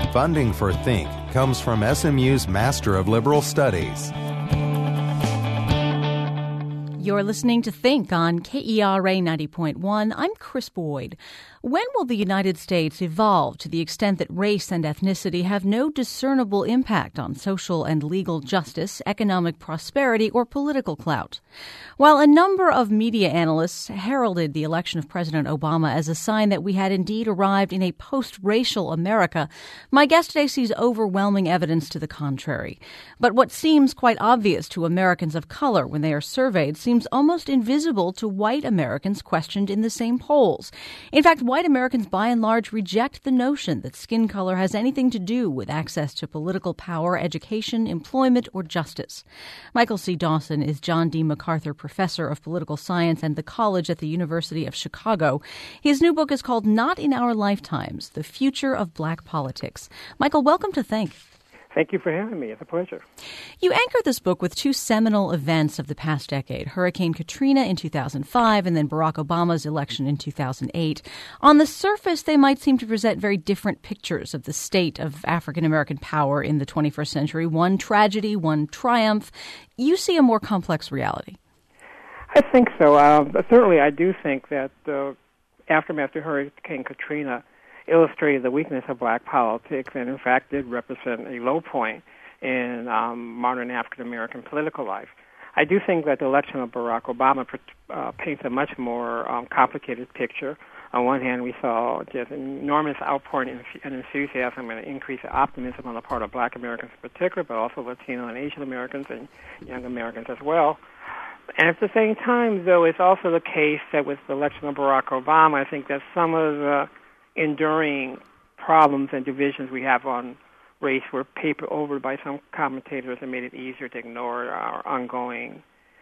Funding for Think comes from SMU's Master of Liberal Studies. You're listening to Think on KERA 90.1. I'm Chris Boyd. When will the United States evolve to the extent that race and ethnicity have no discernible impact on social and legal justice, economic prosperity, or political clout? While a number of media analysts heralded the election of President Obama as a sign that we had indeed arrived in a post-racial America, my guest today sees overwhelming evidence to the contrary. But what seems quite obvious to Americans of color when they are surveyed seems almost invisible to white Americans questioned in the same polls. In fact, white Americans by and large reject the notion that skin color has anything to do with access to political power, education, employment, or justice. Michael C. Dawson is John D. MacArthur Professor of Political Science and the College at the University of Chicago. His new book is called Not in Our Lifetimes, The Future of Black Politics. Michael, welcome to Think. Thank you for having me. It's a pleasure. You anchored this book with two seminal events of the past decade, Hurricane Katrina in 2005 and then Barack Obama's election in 2008. On the surface, they might seem to present very different pictures of the state of African-American power in the 21st century, one tragedy, one triumph. You see a more complex reality. I think so. Certainly, I do think that the aftermath of Hurricane Katrina illustrated the weakness of black politics and, in fact, did represent a low point in modern African-American political life. I do think that the election of Barack Obama paints a much more complicated picture. On one hand, we saw just an enormous outpouring and enthusiasm and increased optimism on the part of black Americans in particular, but also Latino and Asian Americans and young Americans as well. And at the same time, though, it's also the case that with the election of Barack Obama, I think that some of the enduring problems and divisions we have on race were papered over by some commentators and made it easier to ignore our ongoing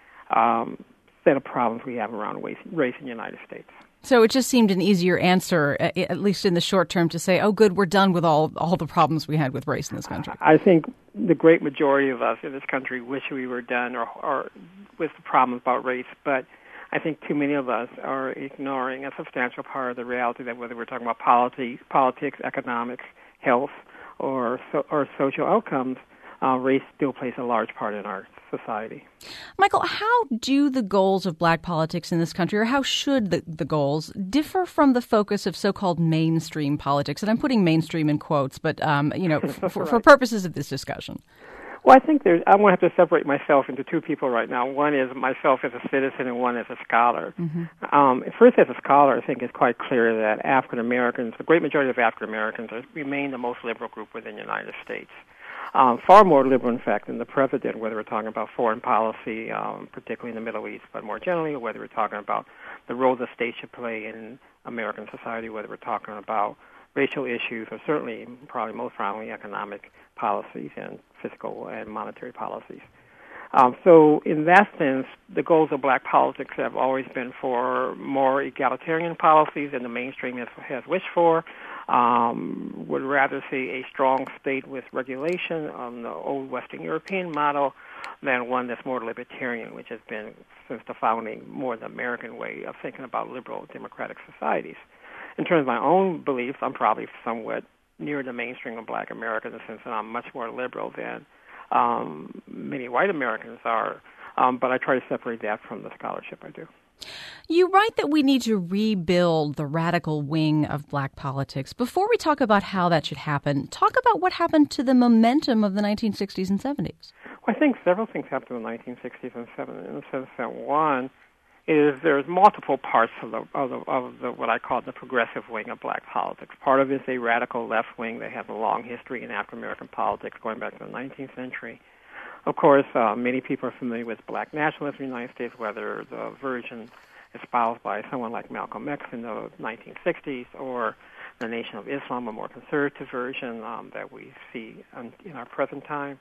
set of problems we have around race in the United States. So it just seemed an easier answer, at least in the short term, to say, oh, good, we're done with all the problems we had with race in this country. I think the great majority of us in this country wish we were done or with the problems about race, but I think too many of us are ignoring a substantial part of the reality that whether we're talking about politics, economics, health, or social outcomes, race still plays a large part in our society. Michael, how do the goals of black politics in this country, or how should the goals differ from the focus of so-called mainstream politics? And I'm putting mainstream in quotes, but for purposes of this discussion. Well, I think I'm going to have to separate myself into two people right now. One is myself as a citizen and one as a scholar. Mm-hmm. First, as a scholar, I think it's quite clear that African Americans, the great majority of African Americans, remain the most liberal group within the United States. Far more liberal, in fact, than the president, whether we're talking about foreign policy, particularly in the Middle East, but more generally, or whether we're talking about the role the state should play in American society, whether we're talking about racial issues, or certainly, probably most prominently, economic policies and fiscal and monetary policies. So in that sense, the goals of black politics have always been for more egalitarian policies than the mainstream has wished for. Would rather see a strong state with regulation on the old Western European model than one that's more libertarian, which has been, since the founding, more the American way of thinking about liberal democratic societies. In terms of my own beliefs, I'm probably somewhat near the mainstream of black America in the sense that I'm much more liberal than many white Americans are, but I try to separate that from the scholarship I do. You write that we need to rebuild the radical wing of black politics. Before we talk about how that should happen, talk about what happened to the momentum of the 1960s and 70s. Well, I think several things happened in the 1960s and 70s, in the sense that one is there's multiple parts of the what I call the progressive wing of black politics. Part of it is a radical left wing that has a long history in African-American politics going back to the 19th century. Of course, many people are familiar with black nationalism in the United States, whether the version espoused by someone like Malcolm X in the 1960s or the Nation of Islam, a more conservative version that we see in our present time,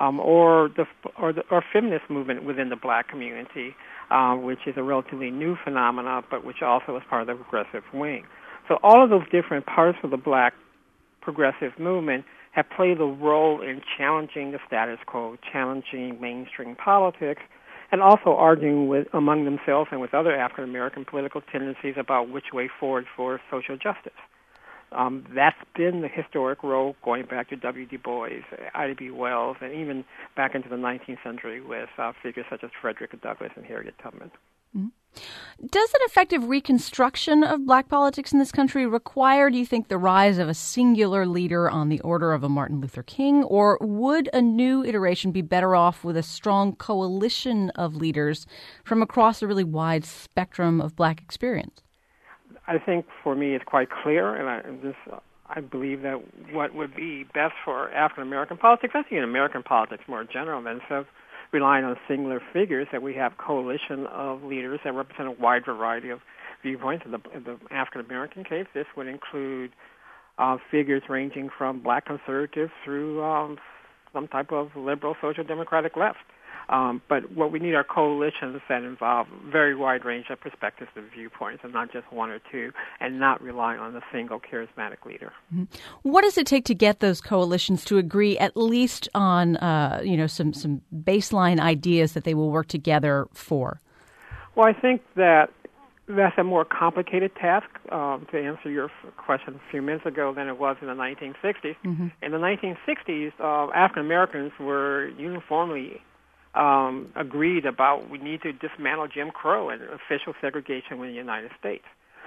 or feminist movement within the black community, which is a relatively new phenomena, but which also is part of the progressive wing. So all of those different parts of the black progressive movement have played a role in challenging the status quo, challenging mainstream politics, and also arguing among themselves and with other African-American political tendencies about which way forward for social justice. That's been the historic role going back to W. Du Bois, Ida B. Wells, and even back into the 19th century with figures such as Frederick Douglass and Harriet Tubman. Mm-hmm. Does an effective reconstruction of black politics in this country require, do you think, the rise of a singular leader on the order of a Martin Luther King, or would a new iteration be better off with a strong coalition of leaders from across a really wide spectrum of black experience? I think for me it's quite clear, and I believe that what would be best for African American politics, I think in American politics more general, than instead of relying on singular figures, that we have coalition of leaders that represent a wide variety of viewpoints. In the African American case, this would include figures ranging from black conservatives through some type of liberal social democratic left. But what we need are coalitions that involve a very wide range of perspectives and viewpoints, and not just one or two, and not relying on a single charismatic leader. Mm-hmm. What does it take to get those coalitions to agree at least on, some baseline ideas that they will work together for? Well, I think that that's a more complicated task, to answer your question a few minutes ago, than it was in the 1960s. Mm-hmm. In the 1960s, African Americans were uniformly agreed about we need to dismantle Jim Crow and official segregation in the United States.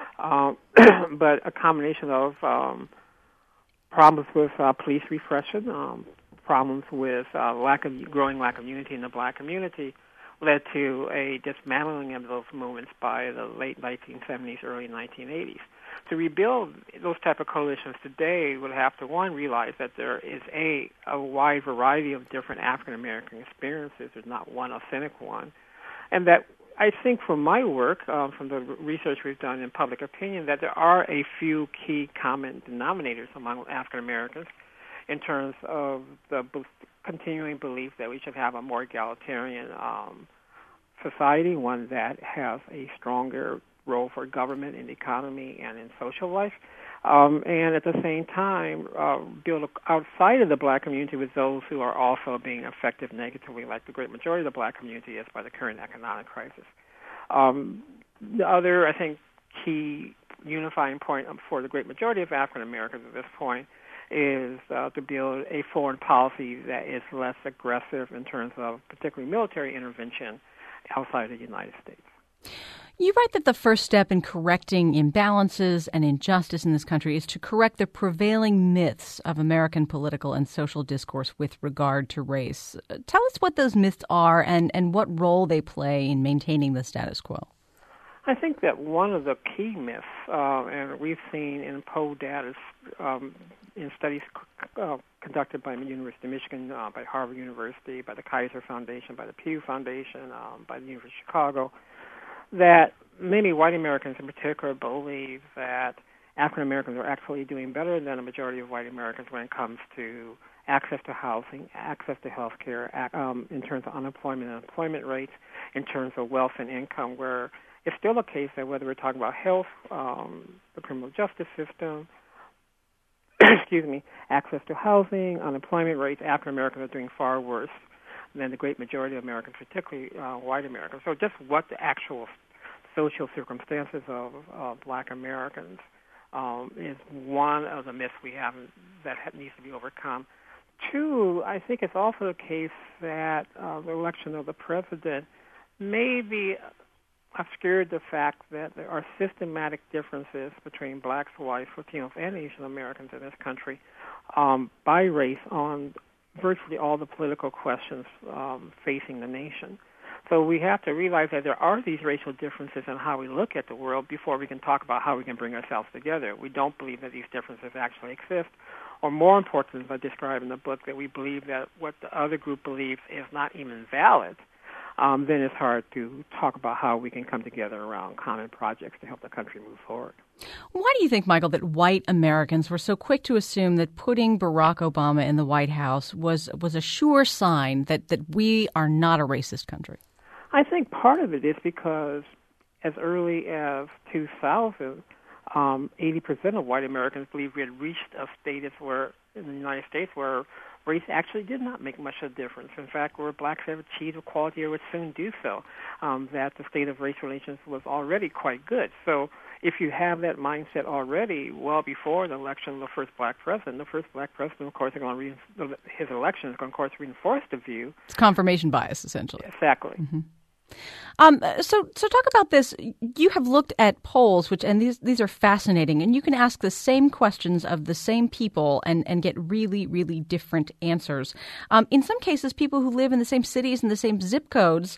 But a combination of problems with police repression, problems with growing lack of unity in the black community led to a dismantling of those movements by the late 1970s, early 1980s. To rebuild those type of coalitions today would have to, one, realize that there is a wide variety of different African-American experiences. There's not one authentic one. And that I think from my work, from the research we've done in public opinion, that there are a few key common denominators among African-Americans in terms of the continuing belief that we should have a more egalitarian society, one that has a stronger role for government in the economy and in social life, and at the same time build outside of the black community with those who are also being affected negatively, like the great majority of the black community is, by the current economic crisis. The other, I think, key unifying point for the great majority of African Americans at this point is to build a foreign policy that is less aggressive in terms of particularly military intervention outside of the United States. You write that the first step in correcting imbalances and injustice in this country is to correct the prevailing myths of American political and social discourse with regard to race. Tell us what those myths are and what role they play in maintaining the status quo. I think that one of the key myths, and we've seen in Poll data in studies conducted by the University of Michigan, by Harvard University, by the Kaiser Foundation, by the Pew Foundation, by the University of Chicago, that many white Americans in particular believe that African Americans are actually doing better than a majority of white Americans when it comes to access to housing, access to health care, in terms of unemployment and employment rates, in terms of wealth and income, where it's still a case that whether we're talking about health, the criminal justice system, access to housing, unemployment rates, African Americans are doing far worse than the great majority of Americans, particularly white Americans. So just what the actual social circumstances of black Americans is one of the myths we have that needs to be overcome. Two, I think it's also the case that the election of the president may be obscured the fact that there are systematic differences between blacks, whites, Latinos, and Asian Americans in this country by race on virtually all the political questions facing the nation. So we have to realize that there are these racial differences in how we look at the world before we can talk about how we can bring ourselves together. We don't believe that these differences actually exist. Or more important, as I describe in the book, that we believe that what the other group believes is not even valid, then it's hard to talk about how we can come together around common projects to help the country move forward. Why do you think, Michael, that white Americans were so quick to assume that putting Barack Obama in the White House was a sure sign that we are not a racist country? I think part of it is because as early as 2000, 80% of white Americans believe we had reached a status where, in the United States, where race actually did not make much of a difference. In fact, where blacks have achieved equality or would soon do so, that the state of race relations was already quite good. So if you have that mindset already, well before the election of the first black president, of course, his election is going to, of course, reinforce the view. It's confirmation bias, essentially. Exactly. Mm-hmm. So talk about this. You have looked at polls, and these are fascinating, and you can ask the same questions of the same people and get really, really different answers. In some cases, people who live in the same cities and the same zip codes,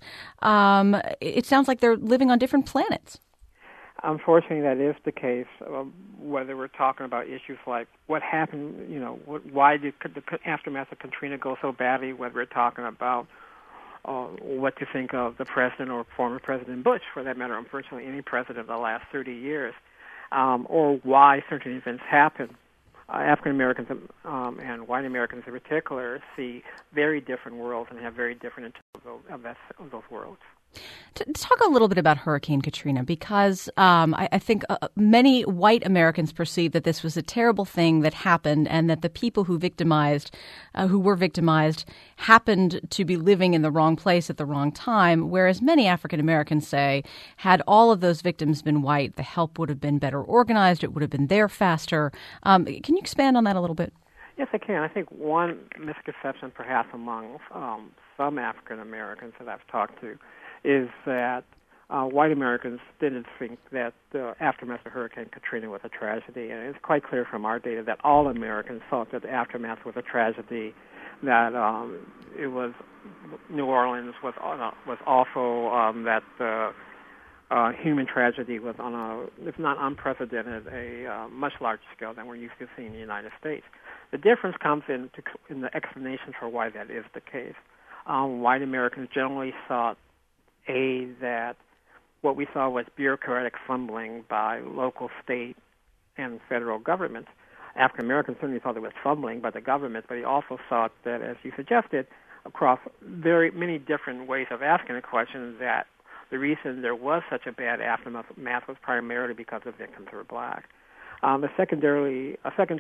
it sounds like they're living on different planets. Unfortunately, that is the case. Whether we're talking about issues like what happened, why did the aftermath of Katrina go so badly? Whether we're talking about what to think of the president or former President Bush, for that matter, virtually any president of the last 30 years, or why certain events happen. African Americans and white Americans in particular see very different worlds and have very different interpretations of those worlds. To talk a little bit about Hurricane Katrina, because I think many white Americans perceive that this was a terrible thing that happened, and that the people who were victimized, happened to be living in the wrong place at the wrong time. Whereas many African Americans say, had all of those victims been white, the help would have been better organized. It would have been there faster. Can you expand on that a little bit? Yes, I can. I think one misconception, perhaps among some African Americans that I've talked to, is that white Americans didn't think that the aftermath of Hurricane Katrina was a tragedy. And it's quite clear from our data that all Americans thought that the aftermath was a tragedy, that it was New Orleans was awful, that the human tragedy was on a, if not unprecedented, a much larger scale than we're used to seeing in the United States. The difference comes in the explanation for why that is the case. White Americans generally thought that what we saw was bureaucratic fumbling by local, state, and federal governments. African Americans certainly thought it was fumbling by the government, but he also thought that, as you suggested, across very many different ways of asking the question, that the reason there was such a bad aftermath was primarily because the victims were black. A secondary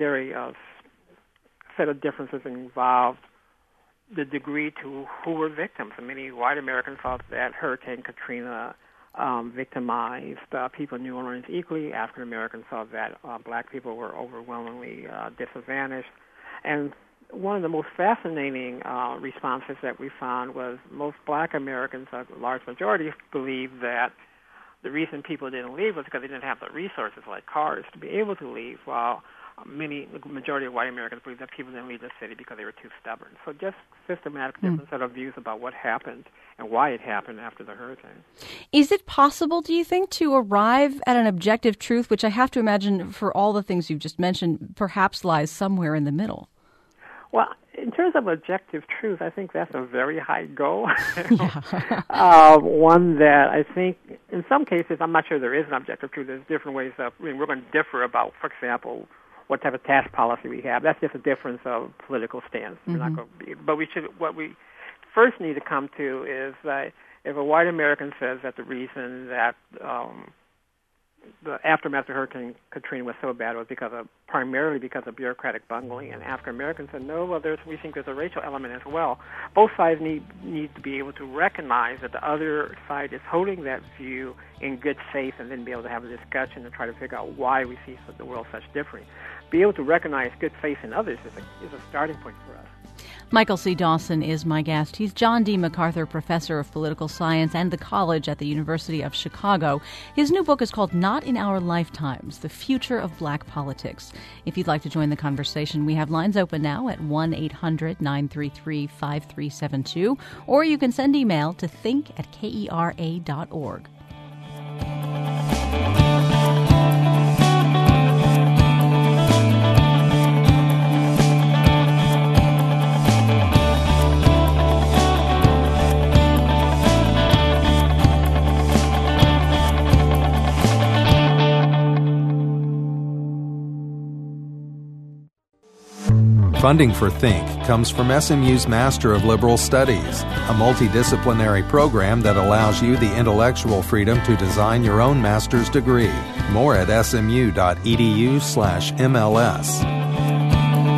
set of differences involved the degree to who were victims. Many white Americans thought that Hurricane Katrina victimized people in New Orleans equally. African Americans thought that black people were overwhelmingly disadvantaged. And one of the most fascinating responses that we found was most black Americans, a large majority, believed that the reason people didn't leave was because they didn't have the resources like cars to be able to leave, while the majority of white Americans believe that people didn't leave the city because they were too stubborn. So just systematic different set of views about what happened and why it happened after the hurricane. Is it possible, do you think, to arrive at an objective truth, which I have to imagine for all the things you've just mentioned, perhaps lies somewhere in the middle? Well, in terms of objective truth, I think that's a very high goal. One that I think, in some cases, I'm not sure there is an objective truth. There's different ways of, we're going to differ about, for example, what type of tax policy we have. That's just a difference of political stance. Mm-hmm. We're not going to be, but what we first need to come to is that if a white American says that the reason that the aftermath of Hurricane Katrina was so bad was primarily because of bureaucratic bungling, and African Americans said, no, well, we think there's a racial element as well. Both sides need to be able to recognize that the other side is holding that view in good faith, and then be able to have a discussion and try to figure out why we see the world such different. Be able to recognize good faith in others is a starting point for us. Michael C. Dawson is my guest. He's John D. MacArthur Professor of Political Science and the College at the University of Chicago. His new book is called Not in Our Lifetimes, The Future of Black Politics. If you'd like to join the conversation, we have lines open now at 1-800-933-5372, or you can send email to think@kera.org. Funding for Think comes from SMU's Master of Liberal Studies, a multidisciplinary program that allows you the intellectual freedom to design your own master's degree. More at smu.edu/MLS.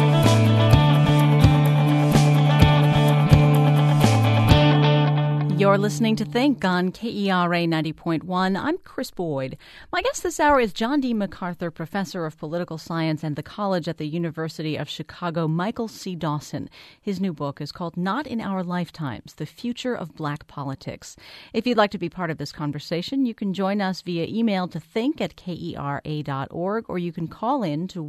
You're You're listening to Think on KERA 90.1. I'm Chris Boyd. My guest this hour is John D. MacArthur, professor of political science and the college at the University of Chicago, Michael C. Dawson. His new book is called Not in Our Lifetimes, The Future of Black Politics. If you'd like to be part of this conversation, you can join us via email to think@kera.org, or you can call in to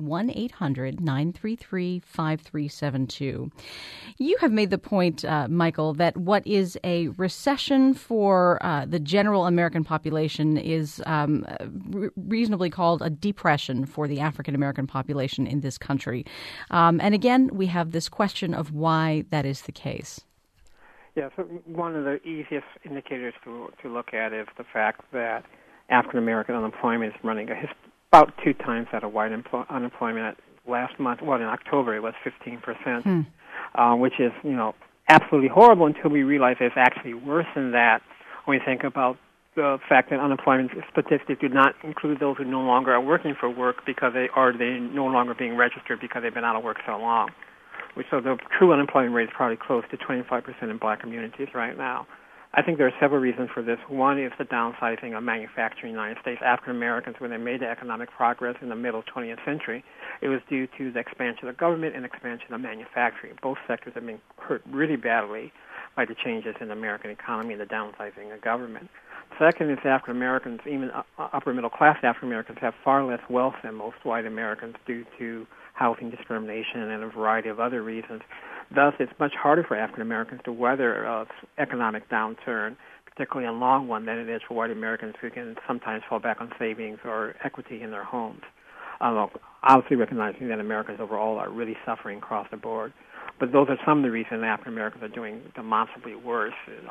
1-800-933-5372. You have made the point, Michael, that what is a recession for the general American population is reasonably called a depression for the African American population in this country. And again, we have this question of why that is the case. Yeah, so one of the easiest indicators to look at is the fact that African American unemployment is running about 2 times that of white unemployment. Last month, in October, it was 15%, which is, absolutely horrible until we realize it's actually worse than that when we think about the fact that unemployment statistics do not include those who no longer are working for work because they're no longer being registered because they've been out of work so long. So the true unemployment rate is probably close to 25% in black communities right now. I think there are several reasons for this. One is the downsizing of manufacturing in the United States. African Americans, when they made the economic progress in the middle 20th century, it was due to the expansion of government and expansion of manufacturing. Both sectors have been hurt really badly by the changes in the American economy and the downsizing of government. Second is African Americans, even upper middle class African Americans, have far less wealth than most white Americans due to housing discrimination and a variety of other reasons. Thus, it's much harder for African Americans to weather an economic downturn, particularly a long one, than it is for white Americans who can sometimes fall back on savings or equity in their homes. Obviously recognizing that Americans overall are really suffering across the board. But those are some of the reasons African Americans are doing demonstrably worse.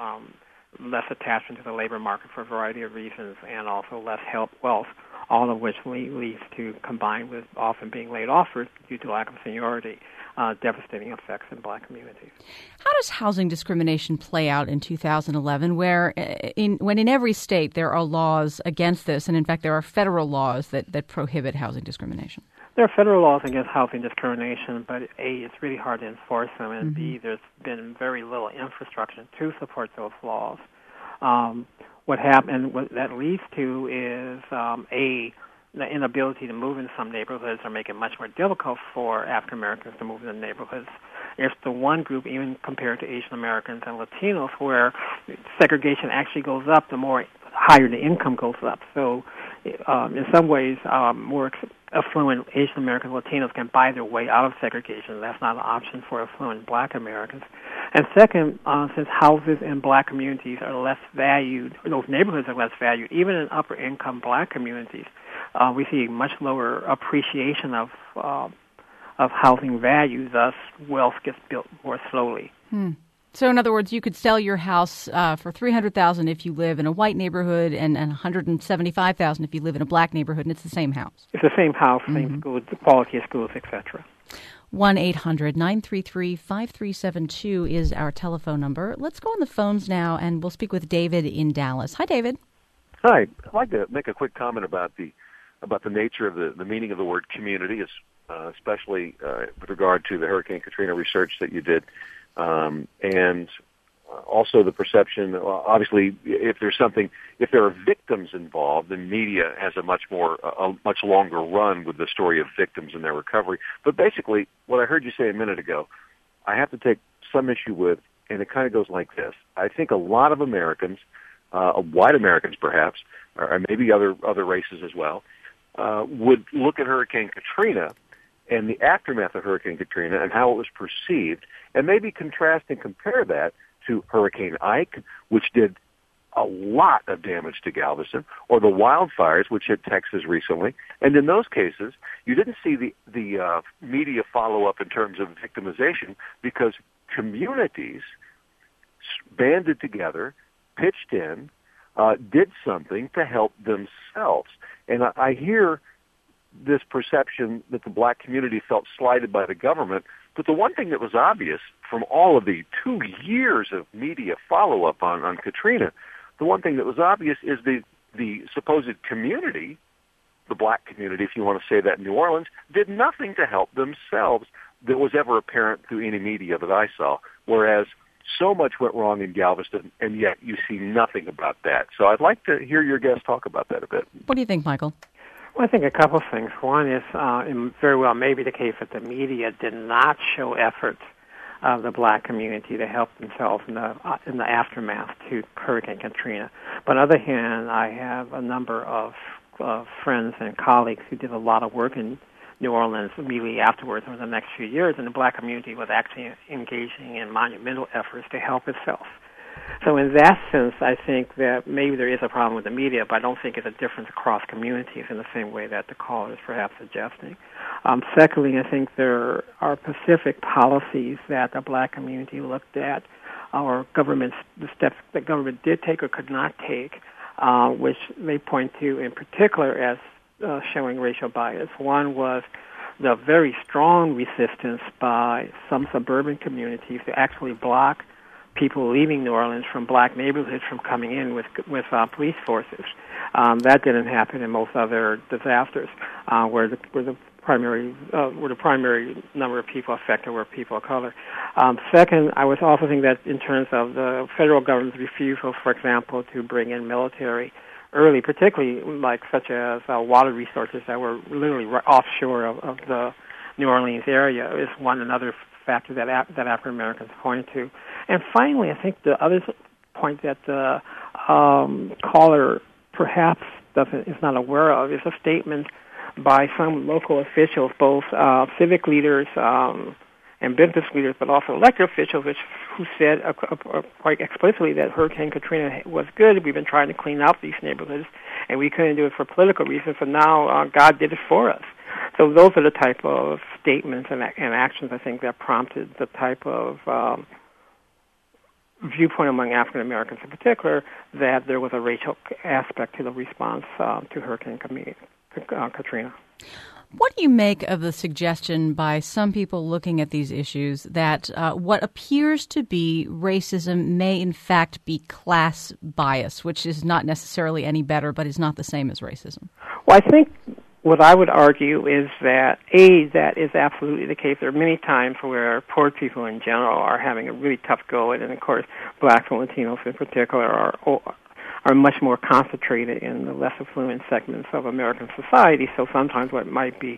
Less attachment to the labor market for a variety of reasons, and also less wealth, all of which leads to, combined with often being laid off due to lack of seniority, devastating effects in black communities. How does housing discrimination play out in 2011, when in every state there are laws against this, and in fact there are federal laws that prohibit housing discrimination? There are federal laws against housing discrimination, but A, it's really hard to enforce them, and B, there's been very little infrastructure to support those laws. What that leads to is, A, the inability to move in some neighborhoods or make it much more difficult for African Americans to move in the neighborhoods. It's the one group, even compared to Asian Americans and Latinos, where segregation actually goes up the more higher the income goes up. So in some ways, more affluent Asian Americans, Latinos can buy their way out of segregation. That's not an option for affluent black Americans. And second, since houses in black communities are less valued, those neighborhoods are less valued, even in upper income black communities, we see much lower appreciation of housing value. Thus, wealth gets built more slowly. So, in other words, you could sell your house for $300,000 if you live in a white neighborhood, and $175,000 if you live in a black neighborhood, and it's the same house. It's the same house, same schools, the quality of schools, etc. 1-800-933-5372 is our telephone number. Let's go on the phones now, and we'll speak with David in Dallas. Hi, David. Hi. I'd like to make a quick comment about the nature of the meaning of the word community, especially with regard to the Hurricane Katrina research that you did. And also the perception, obviously, if there are victims involved, then media has a much longer run with the story of victims and their recovery. But basically, what I heard you say a minute ago, I have to take some issue with, and it kind of goes like this. I think a lot of Americans, white Americans perhaps, or maybe other races as well, would look at Hurricane Katrina and the aftermath of Hurricane Katrina and how it was perceived, and maybe contrast and compare that to Hurricane Ike, which did a lot of damage to Galveston, or the wildfires, which hit Texas recently. And in those cases, you didn't see the media follow-up in terms of victimization because communities banded together, pitched in, did something to help themselves. And I hear this perception that the black community felt slighted by the government, but the one thing that was obvious from all of the 2 years of media follow-up on Katrina, the one thing that was obvious is the supposed community, the black community, if you want to say that in New Orleans, did nothing to help themselves that was ever apparent through any media that I saw, whereas so much went wrong in Galveston, and yet you see nothing about that. So I'd like to hear your guest talk about that a bit. What do you think, Michael? Well, I think a couple of things. One is very well maybe the case that the media did not show efforts of the black community to help themselves in the aftermath to Hurricane Katrina. But on the other hand, I have a number of friends and colleagues who did a lot of work in New Orleans immediately afterwards over the next few years, and the black community was actually engaging in monumental efforts to help itself. So in that sense, I think that maybe there is a problem with the media, but I don't think it's a difference across communities in the same way that the caller is perhaps suggesting. Secondly, I think there are specific policies that the black community looked at, or the steps that government did take or could not take, which they point to in particular as showing racial bias. One was the very strong resistance by some suburban communities to actually block people leaving New Orleans from black neighborhoods from coming in with police forces. That didn't happen in most other disasters, where the primary number of people affected were people of color. Second, I was also thinking that in terms of the federal government's refusal, for example, to bring in military early, particularly such as water resources that were literally offshore of the New Orleans area, is another factor that African Americans point to. And finally, I think the other point that the caller perhaps is not aware of is a statement by some local officials, both civic leaders and business leaders, but also elected officials, who said quite explicitly that Hurricane Katrina was good. We've been trying to clean up these neighborhoods, and we couldn't do it for political reasons, but now God did it for us. So those are the type of statements and actions, I think, that prompted the type of viewpoint among African Americans in particular, that there was a racial aspect to the response to Hurricane Katrina. What do you make of the suggestion by some people looking at these issues that what appears to be racism may in fact be class bias, which is not necessarily any better but is not the same as racism? Well, I think what I would argue is that, that is absolutely the case. There are many times where poor people in general are having a really tough go, and of course blacks and Latinos in particular are much more concentrated in the less affluent segments of American society. So sometimes what might be,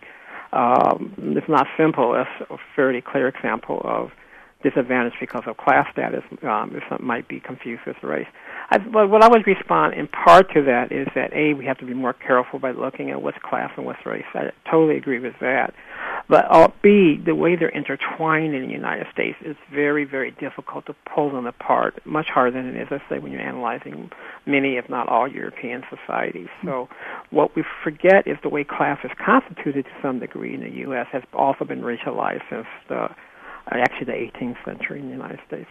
if not simple, a fairly clear example of disadvantage because of class status, might be confused with race. But what I would respond in part to that is that, we have to be more careful by looking at what's class and what's race. I totally agree with that. But B, the way they're intertwined in the United States, is very, very difficult to pull them apart, much harder than it is, let's say, when you're analyzing many, if not all, European societies. So what we forget is the way class is constituted to some degree in the U.S. has also been racialized since the 18th century in the United States.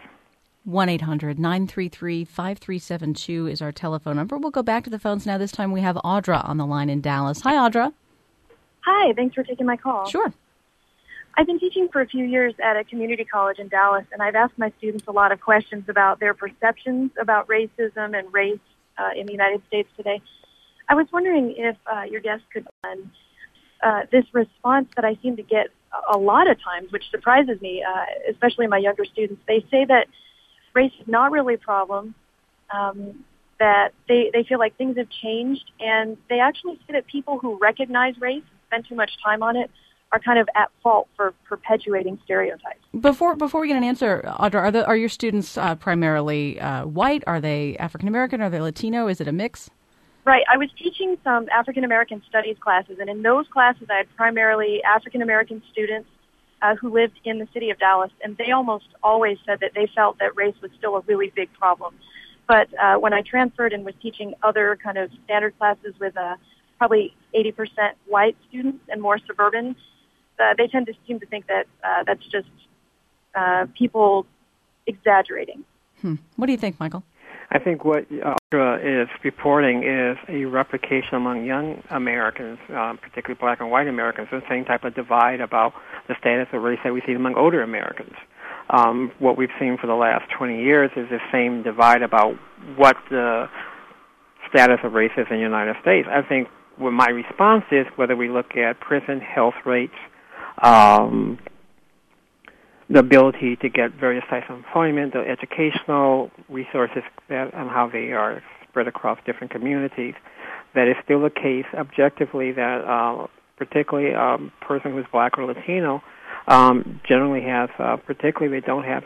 1-800-933-5372 is our telephone number. We'll go back to the phones now. This time we have Audra on the line in Dallas. Hi, Audra. Hi, thanks for taking my call. Sure. I've been teaching for a few years at a community college in Dallas, and I've asked my students a lot of questions about their perceptions about racism and race in the United States today. I was wondering if your guest could this response that I seem to get a lot of times, which surprises me, especially my younger students. They say that race is not really a problem, that they feel like things have changed, and they actually say that people who recognize race and spend too much time on it are kind of at fault for perpetuating stereotypes. Before we get an answer, Audra, are your students primarily white? Are they African American? Are they Latino? Is it a mix? Right. I was teaching some African American studies classes, and in those classes I had primarily African American students who lived in the city of Dallas, and they almost always said that they felt that race was still a really big problem. But when I transferred and was teaching other kind of standard classes with probably 80% white students and more suburban, they seem to think that that's just people exaggerating. What do you think, Michael? I think what Audra is reporting is a replication among young Americans, particularly black and white Americans, the same type of divide about the status of race that we see among older Americans. What we've seen for the last 20 years is the same divide about what the status of race is in the United States. I think what my response is, whether we look at prison health rates, the ability to get various types of employment, the educational resources that and how they are spread across different communities, that it's still the case objectively that particularly a person who's black or Latino generally has, particularly they don't have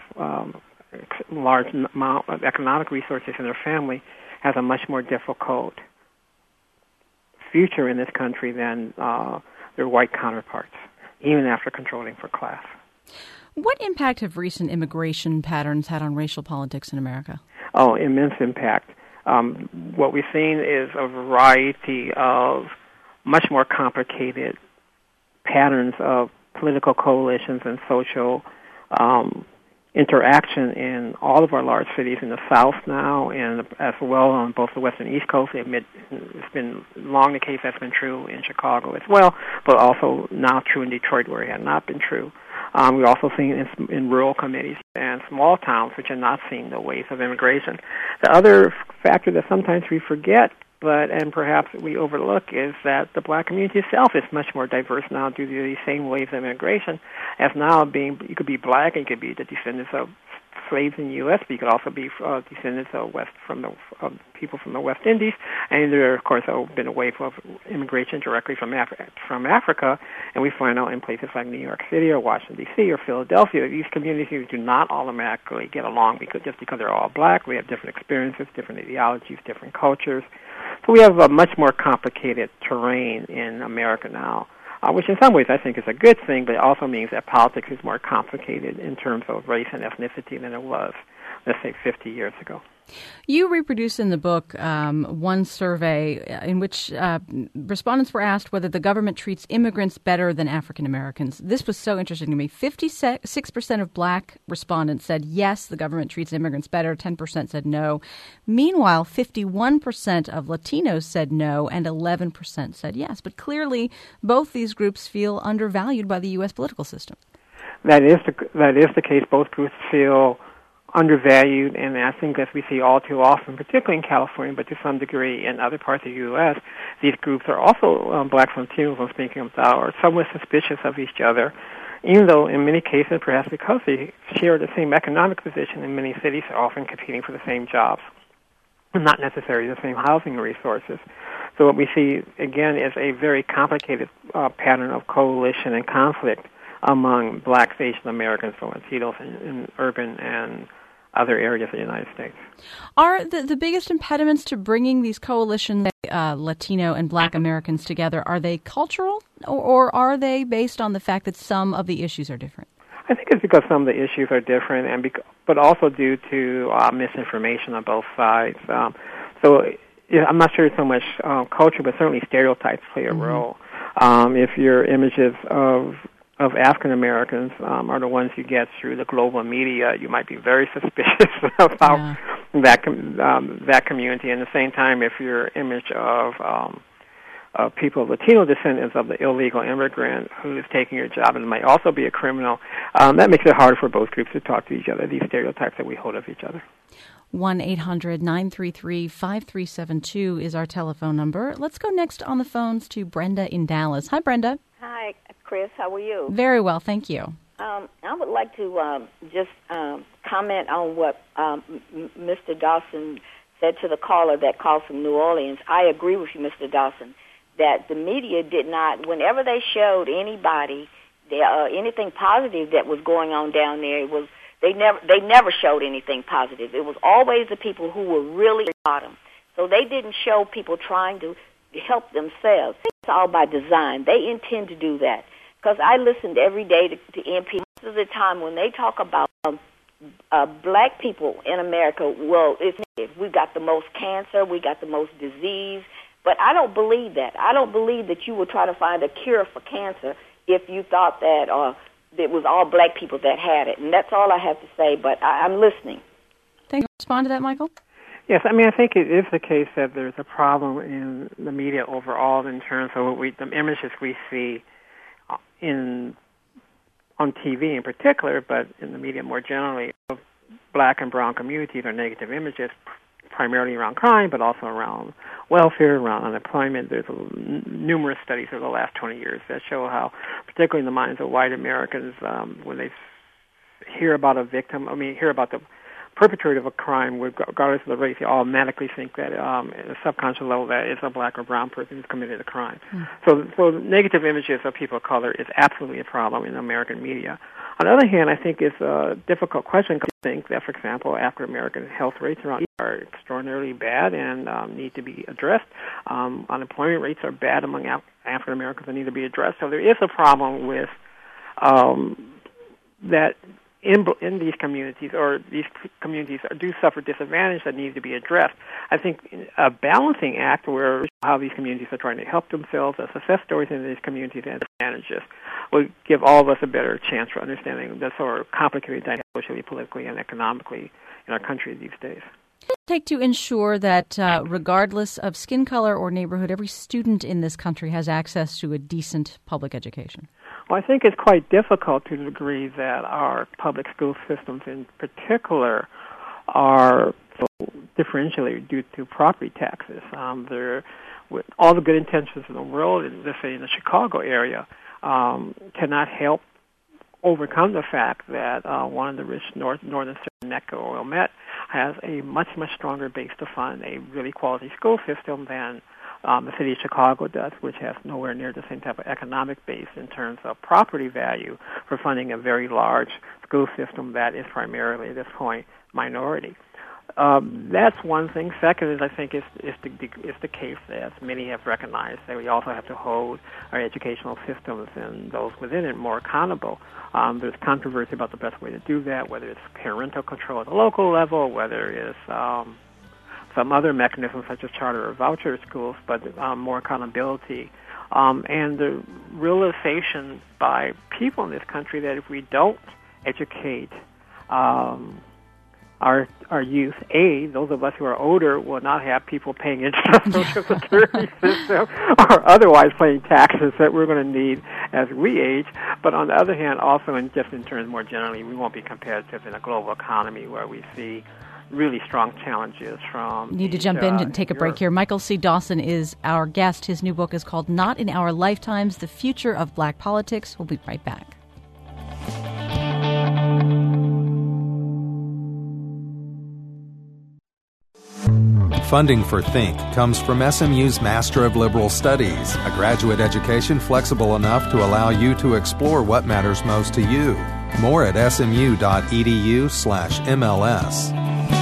large amount of economic resources in their family, has a much more difficult future in this country than their white counterparts, even after controlling for class. What impact have recent immigration patterns had on racial politics in America? Oh, immense impact. What we've seen is a variety of much more complicated patterns of political coalitions and social interaction in all of our large cities in the South now, and as well on both the West and East Coast. It's been long the case that's been true in Chicago as well, but also now true in Detroit where it had not been true. We're also seeing it in rural communities and small towns which are not seeing the waves of immigration. The other factor that sometimes we forget and perhaps we overlook is that the black community itself is much more diverse now due to these same waves of immigration. As now you could be black and you could be the descendants of slaves in the U.S., but you could also be descendants of people from the West Indies. And there, of course, have been a wave of immigration directly from Africa, and we find out in places like New York City or Washington, D.C. or Philadelphia, these communities do not automatically get along because they're all black. We have different experiences, different ideologies, different cultures. So we have a much more complicated terrain in America now, which in some ways I think is a good thing, but it also means that politics is more complicated in terms of race and ethnicity than it was, let's say, 50 years ago. You reproduce in the book one survey in which respondents were asked whether the government treats immigrants better than African Americans. This was so interesting to me. 56% of black respondents said yes, the government treats immigrants better. 10% said no. Meanwhile, 51% of Latinos said no and 11% said yes. But clearly, both these groups feel undervalued by the U.S. political system. That is the case. Both groups feel undervalued, and I think as we see all too often, particularly in California, but to some degree in other parts of the U.S., these groups are also, blacks and Latinos I'm speaking about, are somewhat suspicious of each other, even though in many cases, perhaps because they share the same economic position in many cities, are often competing for the same jobs, and not necessarily the same housing resources. So what we see, again, is a very complicated pattern of coalition and conflict among blacks, Asian Americans, Latinos in urban and other areas of the United States. Are the biggest impediments to bringing these coalitions, Latino and black Americans together, are they cultural or are they based on the fact that some of the issues are different? I think it's because some of the issues are different, but also due to misinformation on both sides. So I'm not sure so much culture, but certainly stereotypes play a role. If your images of African Americans are the ones you get through the global media, you might be very suspicious about that community. And at the same time, if your image of people of Latino descendants of the illegal immigrant who is taking your job and might also be a criminal, that makes it harder for both groups to talk to each other, these stereotypes that we hold of each other. 1-800-933-5372 is our telephone number. Let's go next on the phones to Brenda in Dallas. Hi, Brenda. Hi, Chris. How are you? Very well, thank you. I would like to just comment on what Mr. Dawson said to the caller that called from New Orleans. I agree with you, Mr. Dawson, that the media did not, whenever they showed anybody anything positive that was going on down there, they never showed anything positive. It was always the people who were really bottom. So they didn't show people trying to help themselves. It's all by design. They intend to do that. Because I listened every day to NPR. Most of the time when they talk about black people in America, well, we got the most cancer, we got the most disease. But I don't believe that. I don't believe that you would try to find a cure for cancer if you thought that it was all black people that had it. And that's all I have to say, but I'm listening. Thank you. Respond to that, Michael? Yes, I mean, I think it is the case that there's a problem in the media overall in terms of the images we see on TV in particular, but in the media more generally, of black and brown communities are negative images, primarily around crime, but also around welfare, around unemployment. There's numerous studies over the last 20 years that show how, particularly in the minds of white Americans, when they hear about a victim, hear about the perpetrator of a crime, regardless of the race, you automatically think that at a subconscious level that it's a black or brown person who's committed a crime. So negative images of people of color is absolutely a problem in American media. On the other hand, I think it's a difficult question to think that, for example, African-American health rates are extraordinarily bad and need to be addressed. Unemployment rates are bad among African-Americans and need to be addressed. So there is a problem with that in these communities, or these communities do suffer disadvantage that needs to be addressed. I think a balancing act where how these communities are trying to help themselves, the success stories in these communities and advantages will give all of us a better chance for understanding the sort of complicated dynamics socially, politically, and economically in our country these days. What does it take to ensure that regardless of skin color or neighborhood, every student in this country has access to a decent public education? Well, I think it's quite difficult to the degree that our public school systems in particular are so differentiated due to property taxes. They're, with all the good intentions in the world, let's say in the Chicago area, cannot help overcome the fact that one of the rich northern Neck or Wilmette has a much, much stronger base to fund a really quality school system than the city of Chicago does, which has nowhere near the same type of economic base in terms of property value for funding a very large school system that is primarily, at this point, minority. That's one thing. Second is, I think, is the case that, as many have recognized, that we also have to hold our educational systems and those within it more accountable. There's controversy about the best way to do that, whether it's parental control at the local level, whether it's some other mechanisms such as charter or voucher schools, but more accountability. And the realization by people in this country that if we don't educate our youth, those of us who are older will not have people paying into the Social Security system or otherwise paying taxes that we're going to need as we age. But on the other hand, also in terms more generally, we won't be competitive in a global economy where we see really strong challenges from... Need to jump in and take a break here. Michael C. Dawson is our guest. His new book is called Not in Our Lifetimes, The Future of Black Politics. We'll be right back. Funding for Think comes from SMU's Master of Liberal Studies, a graduate education flexible enough to allow you to explore what matters most to you. More at smu.edu/MLS.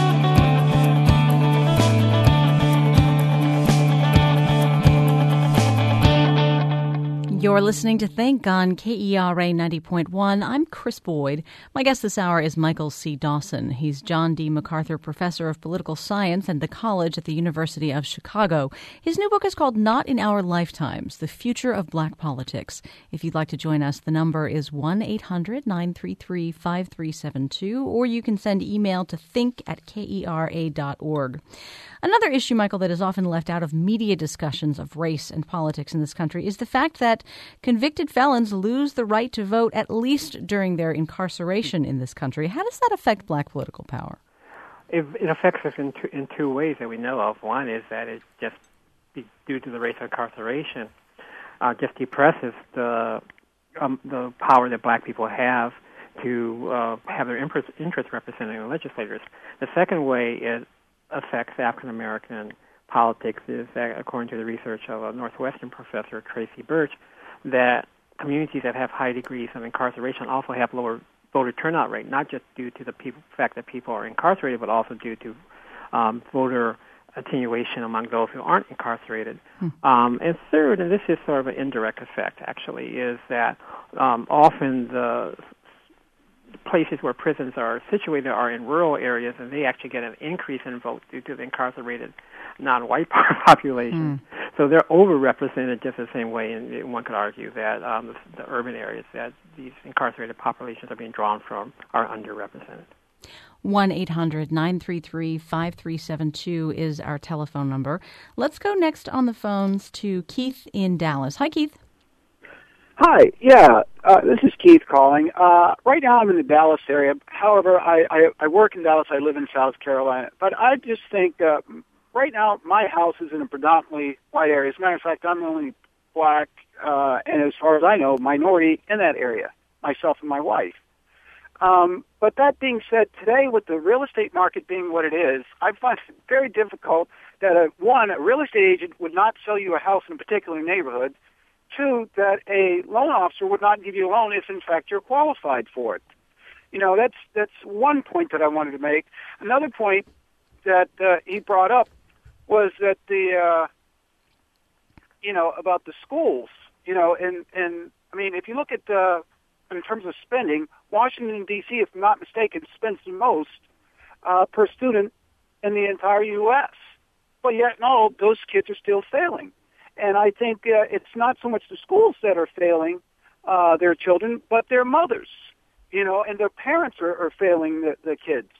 You're listening to Think on KERA 90.1. I'm Chris Boyd. My guest this hour is Michael C. Dawson. He's John D. MacArthur Professor of Political Science and the College at the University of Chicago. His new book is called Not in Our Lifetimes, The Future of Black Politics. If you'd like to join us, the number is 1-800-933-5372, or you can send email to think@kera.org. Another issue, Michael, that is often left out of media discussions of race and politics in this country is the fact that convicted felons lose the right to vote at least during their incarceration in this country. How does that affect black political power? It affects us in two ways that we know of. One is that it just, due to the race of incarceration, just depresses the power that black people have to have their interests represented in legislators. The second way it affects African American politics is that, according to the research of a Northwestern professor, Tracy Birch, that communities that have high degrees of incarceration also have lower voter turnout rate, not just due to the fact that people are incarcerated, but also due to voter attenuation among those who aren't incarcerated. And third, and this is sort of an indirect effect, actually, is that often the places where prisons are situated are in rural areas, and they actually get an increase in votes due to the incarcerated non-white population. So they're overrepresented just the same way, and one could argue that the urban areas that these incarcerated populations are being drawn from are underrepresented. 1-800-933-5372 is our telephone number. Let's go next on the phones to Keith in Dallas. Hi, Keith. Hi, this is Keith calling. Right now I'm in the Dallas area. However, I work in Dallas. I live in South Carolina. But I just think right now my house is in a predominantly white area. As a matter of fact, I'm the only black, and as far as I know, minority in that area, myself and my wife. But that being said, today with the real estate market being what it is, I find it very difficult that a real estate agent would not sell you a house in a particular neighborhood. Two, that a loan officer would not give you a loan if in fact you're qualified for it. That's one point that I wanted to make. Another point that he brought up was that about the schools, and I mean, if you look at in terms of spending, Washington, D.C., if I'm not mistaken, spends the most per student in the entire U.S. But yet, no, those kids are still failing. And I think it's not so much the schools that are failing their children, but their mothers, and their parents are failing the kids,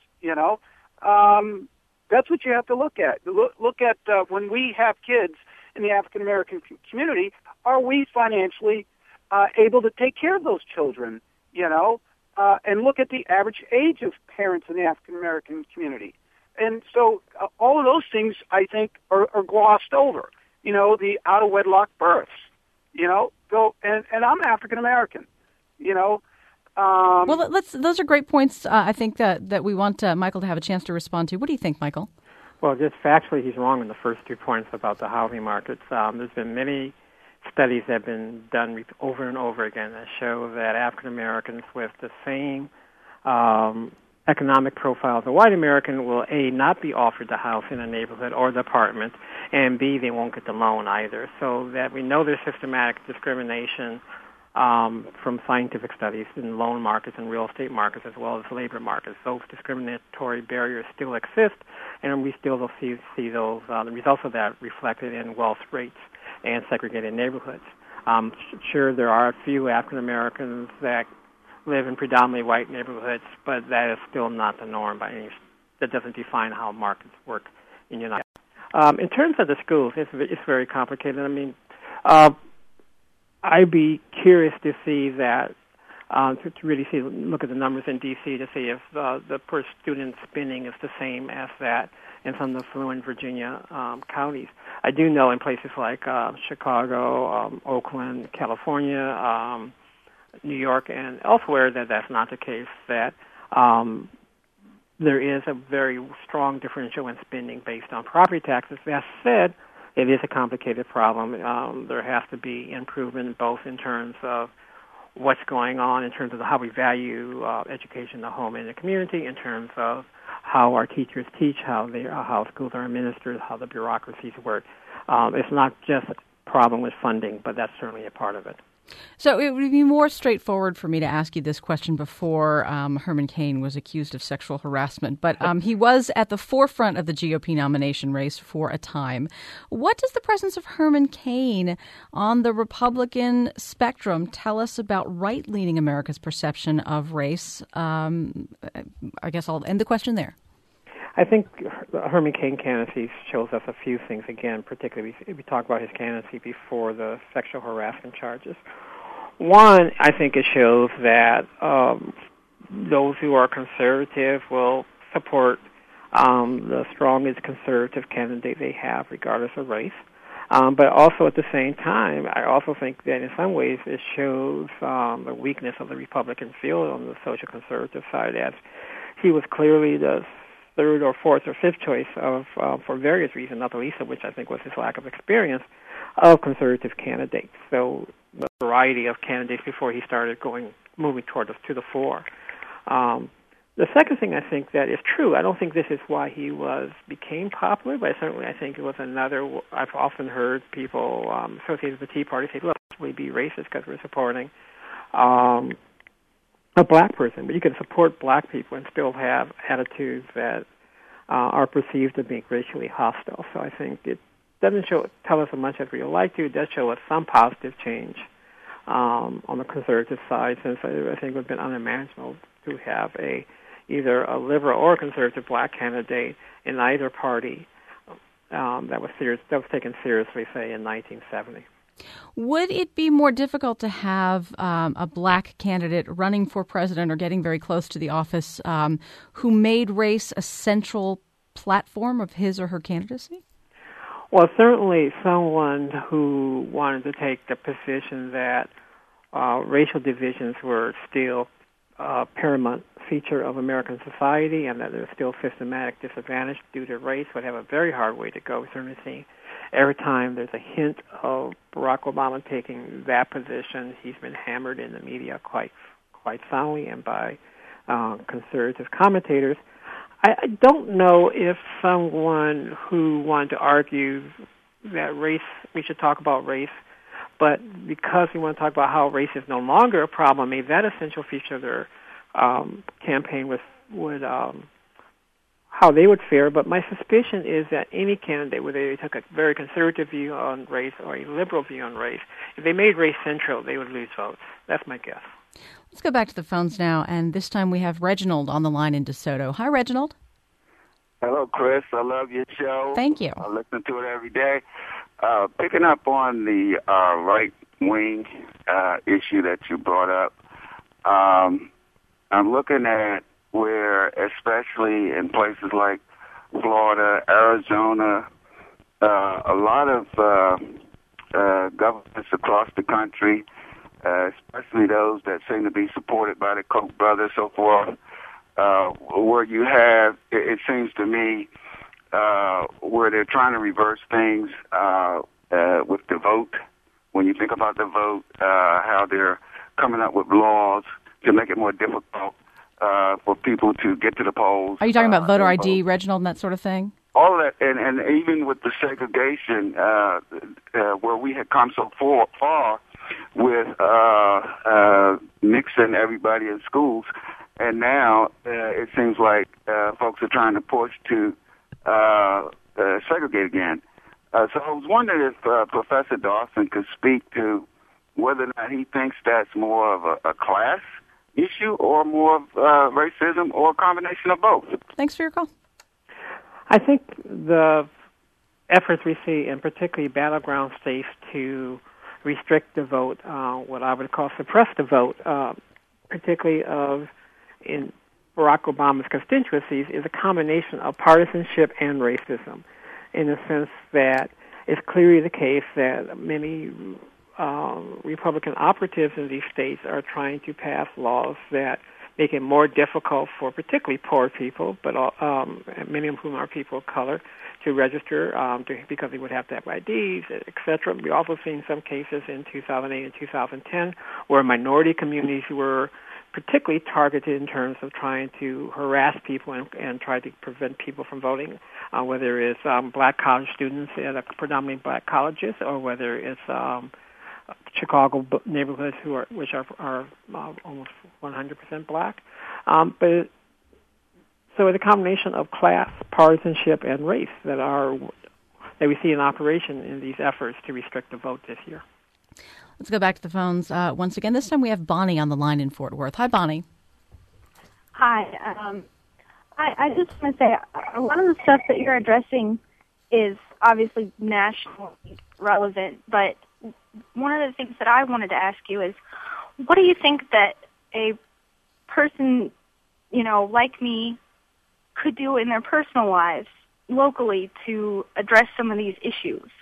That's what you have to look at. Look at when we have kids in the African American community, are we financially able to take care of those children, and look at the average age of parents in the African American community. And so all of those things, I think, are glossed over. The out-of-wedlock births, and I'm African American, Well, those are great points, I think, that we want Michael to have a chance to respond to. What do you think, Michael? Well, just factually, he's wrong in the first 2 points about the housing markets. There's been many studies that have been done over and over again that show that African Americans with the same economic profile as a white American will, A, not be offered the house in a neighborhood or the apartment, and B, they won't get the loan either. So that we know there's systematic discrimination from scientific studies in loan markets and real estate markets as well as labor markets. Those discriminatory barriers still exist, and we still will see those the results of that reflected in wealth rates and segregated neighborhoods. Sure, there are a few African Americans that live in predominantly white neighborhoods, but that is still not the norm by any. That doesn't define how markets work in the United States. In terms of the schools, it's very complicated. I mean, I'd be curious to see that, to really look at the numbers in D.C. to see if the per student spending is the same as that in some of the affluent Virginia counties. I do know in places like Chicago, Oakland, California, New York, and elsewhere that that's not the case, that there is a very strong differential in spending based on property taxes. That said, it is a complicated problem. There has to be improvement both in terms of what's going on, in terms of how we value education in the home and the community, in terms of how our teachers teach, how schools are administered, how the bureaucracies work. It's not just a problem with funding, but that's certainly a part of it. So it would be more straightforward for me to ask you this question before Herman Cain was accused of sexual harassment, but he was at the forefront of the GOP nomination race for a time. What does the presence of Herman Cain on the Republican spectrum tell us about right-leaning America's perception of race? I guess I'll end the question there. I think Herman Cain candidacy shows us a few things, again, particularly if we talk about his candidacy before the sexual harassment charges. One, I think it shows that those who are conservative will support the strongest conservative candidate they have, regardless of race. But also at the same time, I also think that in some ways it shows the weakness of the Republican field on the social conservative side, as he was clearly the third or fourth or fifth choice of, for various reasons, not the least of which I think was his lack of experience, of conservative candidates. So the variety of candidates before he started moving to the fore. The second thing I think that is true, I don't think this is why he became popular, but certainly I think it was another. I've often heard people associated with the Tea Party say, look, we'd be racist because we're supporting a black person, but you can support black people and still have attitudes that are perceived as being racially hostile. So I think it doesn't tell us as much as we would like to. It does show us some positive change on the conservative side, since I think it would have been unimaginable to have either a liberal or a conservative black candidate in either party that was taken seriously, say, in 1970. Would it be more difficult to have a black candidate running for president or getting very close to the office who made race a central platform of his or her candidacy? Well, certainly someone who wanted to take the position that racial divisions were still paramount feature of American society and that there's still systematic disadvantage due to race would have a very hard way to go. We certainly see every time there's a hint of Barack Obama taking that position, he's been hammered in the media quite soundly and by conservative commentators. I don't know if someone who wanted to argue that we should talk about race, but because we want to talk about how race is no longer a problem, maybe that essential feature of their campaign would how they would fare. But my suspicion is that any candidate, whether they took a very conservative view on race or a liberal view on race, if they made race central, they would lose votes. That's my guess. Let's go back to the phones now, and this time we have Reginald on the line in DeSoto. Hi, Reginald. Hello, Chris. I love your show. Thank you. I listen to it every day. Picking up on the right-wing issue that you brought up, I'm looking at where, especially in places like Florida, Arizona, a lot of governments across the country, especially those that seem to be supported by the Koch brothers, so forth, where you have, it seems to me, where they're trying to reverse things with the vote. When you think about the vote, how they're coming up with laws to make it more difficult for people to get to the polls. Are you talking about voter ID, Reginald, and that sort of thing? All of that, and even with the segregation, where we had come so far with mixing everybody in schools, and now it seems like folks are trying to push to segregate again. So I was wondering if Professor Dawson could speak to whether or not he thinks that's more of a class issue or more of racism or a combination of both. Thanks for your call. I think the efforts we see in particularly battleground states to restrict the vote, what I would call suppress the vote, particularly in Barack Obama's constituencies, is a combination of partisanship and racism, in the sense that it's clearly the case that many Republican operatives in these states are trying to pass laws that make it more difficult for particularly poor people, but many of whom are people of color, to register because they would have to have IDs, etc. We've also seen some cases in 2008 and 2010 where minority communities were particularly targeted in terms of trying to harass people and try to prevent people from voting, whether it's black college students at predominantly black colleges or whether it's Chicago neighborhoods which are almost 100% black. But so it's a combination of class, partisanship, and race that we see in operation in these efforts to restrict the vote this year. Let's go back to the phones once again. This time we have Bonnie on the line in Fort Worth. Hi, Bonnie. Hi. I just want to say a lot of the stuff that you're addressing is obviously nationally relevant, but one of the things that I wanted to ask you is, what do you think that a person, like me, could do in their personal lives locally to address some of these issues?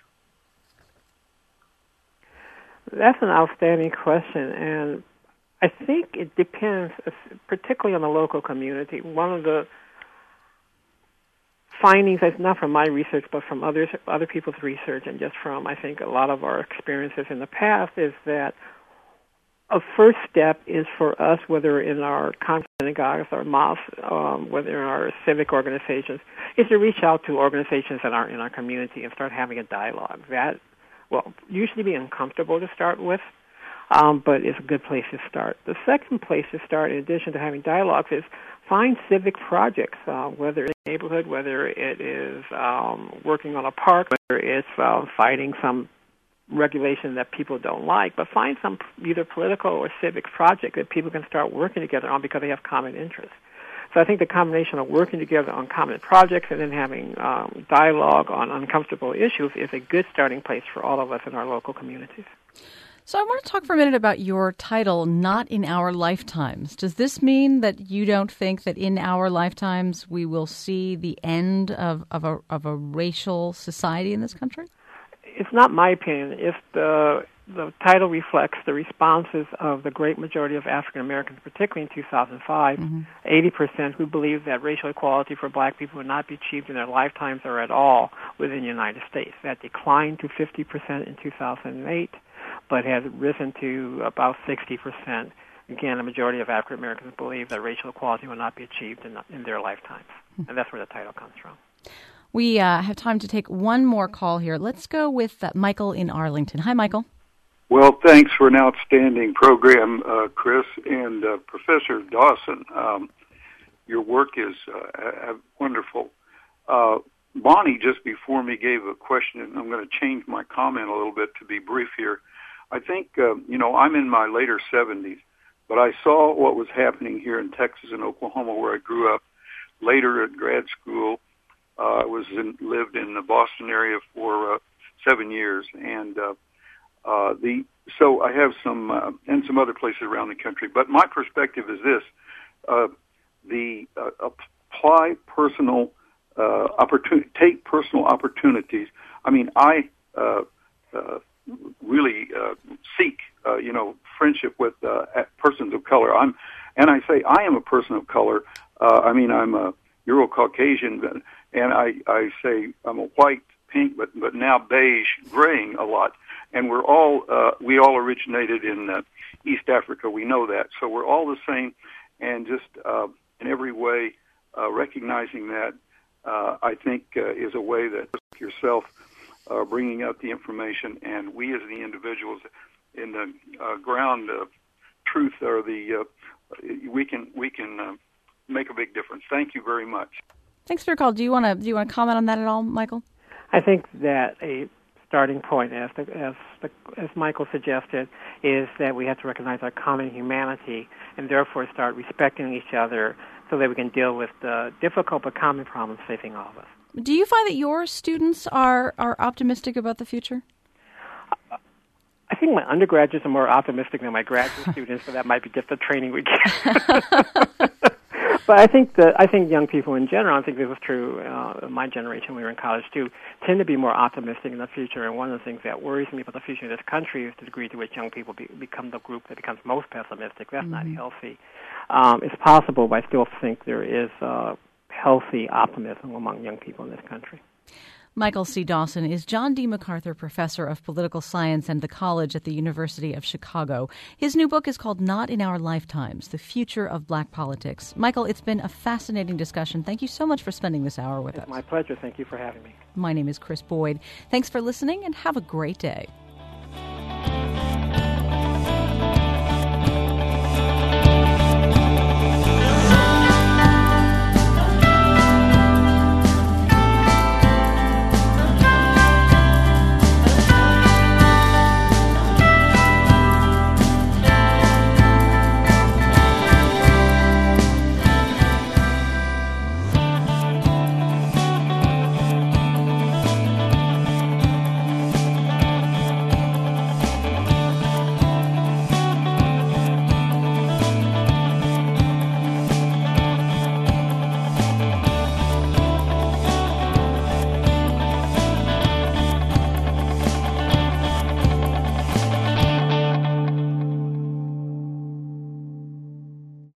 That's an outstanding question, and I think it depends, particularly on the local community. One of the findings, not from my research, but from other people's research, and just from, I think, a lot of our experiences in the past, is that a first step is for us, whether in our synagogues or mosques, whether in our civic organizations, is to reach out to organizations that are in our community and start having a dialogue. That will usually be uncomfortable to start with, but it's a good place to start. The second place to start, in addition to having dialogues, is find civic projects, whether it's a neighborhood, whether it is working on a park, whether it's fighting some regulation that people don't like, but find some either political or civic project that people can start working together on because they have common interests. So I think the combination of working together on common projects and then having dialogue on uncomfortable issues is a good starting place for all of us in our local communities. So I want to talk for a minute about your title, Not in Our Lifetimes. Does this mean that you don't think that in our lifetimes we will see the end of a racial society in this country? It's not my opinion. If the the title reflects the responses of the great majority of African Americans, particularly in 2005. 80% who believe that racial equality for black people would not be achieved in their lifetimes or at all within the United States. That declined to 50% in 2008, but has risen to about 60%. Again, a majority of African Americans believe that racial equality will not be achieved in their lifetimes. And that's where the title comes from. We have time to take one more call here. Let's go with Michael in Arlington. Hi, Michael. Well, thanks for an outstanding program, Chris, and Professor Dawson. Your work is wonderful. Bonnie, just before me, gave a question, and I'm going to change my comment a little bit to be brief here. I think, I'm in my later 70s, but I saw what was happening here in Texas and Oklahoma, where I grew up. Later at grad school, I lived in the Boston area for 7 years, and so I have some and some other places around the country. But my perspective is this: apply personal take personal opportunities. I mean, I really seek friendship with persons of color. And I say I am a person of color. I'm a Euro-Caucasian, and I say I'm a white, pink, but now beige, graying a lot. And we all originated in East Africa. We know that. So we're all the same, and just in every way recognizing that, I think is a way that yourself bringing out the information, and we as the individuals in the ground truth are we can make a big difference. Thank you very much. Thanks for your call. Do you want to comment on that at all, Michael? I think that a starting point, as Michael suggested, is that we have to recognize our common humanity and therefore start respecting each other so that we can deal with the difficult but common problems facing all of us. Do you find that your students are optimistic about the future? I think my undergraduates are more optimistic than my graduate students, so that might be just the training we get. But I think young people in general, I think this was true in my generation when we were in college too, tend to be more optimistic in the future. And one of the things that worries me about the future of this country is the degree to which young people become the group that becomes most pessimistic. That's not healthy. It's possible, but I still think there is healthy optimism among young people in this country. Michael C. Dawson is John D. MacArthur Professor of Political Science and the College at the University of Chicago. His new book is called Not in Our Lifetimes, The Future of Black Politics. Michael, it's been a fascinating discussion. Thank you so much for spending this hour with us. It's my pleasure. Thank you for having me. My name is Chris Boyd. Thanks for listening and have a great day.